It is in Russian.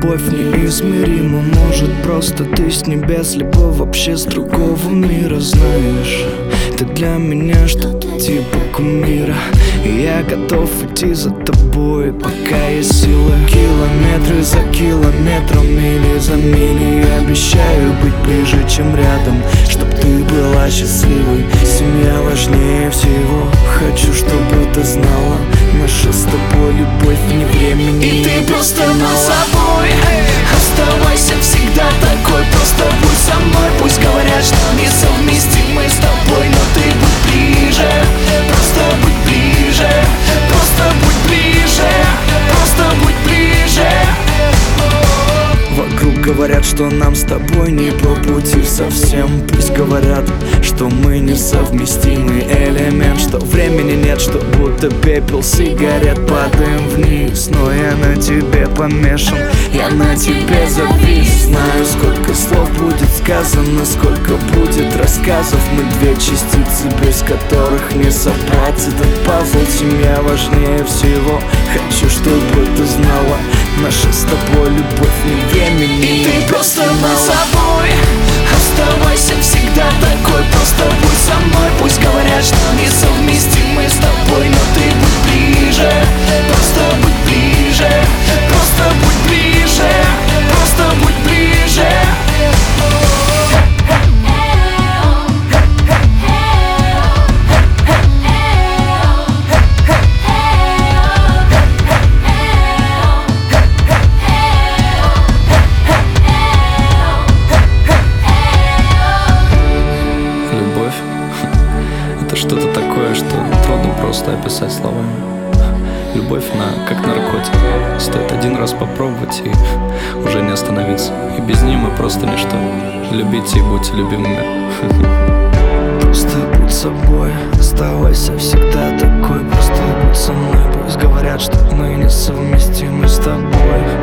любовь неизмерима. Может, просто ты с небес, либо вообще с другого мира. Знаешь, ты для меня что-то типа кумира, и я готов идти за тобой, пока есть силы. Километры за километром, мили за милей. Я обещаю быть ближе, чем рядом, чтоб ты была счастливой. Семья важнее всего. Хочу, чтобы ты знала, наша с тобой любовь не времени. И ты просто будь собой, оставайся всегда такой. Просто будь со мной. Пусть говорят, что несовместимы с тобой, но ты будь ближе. Просто будь ближе. Просто будь ближе. Просто будь ближе. Вокруг говорят, что нам с тобой не по пути совсем. Пусть говорят, что мы несовместимый элемент, что времени нет, что будто пепел сигарет. Падаем вниз, но я на тебе помешан, я на тебе завис. Знаю, сколько слов будет сказано, сколько будет рассказов. Мы две частицы, без которых не собрать этот пазл. Семья важнее всего. Хочу, чтобы ты знала, наша с тобой любовь не времени. И ты просто будь собой, оставайся всегда такой. Просто будь со мной. Пусть говорят, что несовместимы с тобой, но ты будь ближе. Просто будь ближе. Просто будь ближе. Просто будь ближе. Это что-то такое, что трудно просто описать словами. Любовь, она как наркотик. Стоит один раз попробовать и уже не остановиться. И без нее мы просто ничто. Любите и будьте любимыми. Просто будь собой, оставайся всегда такой. Просто будь со мной. Пусть говорят, что мы несовместимы с тобой.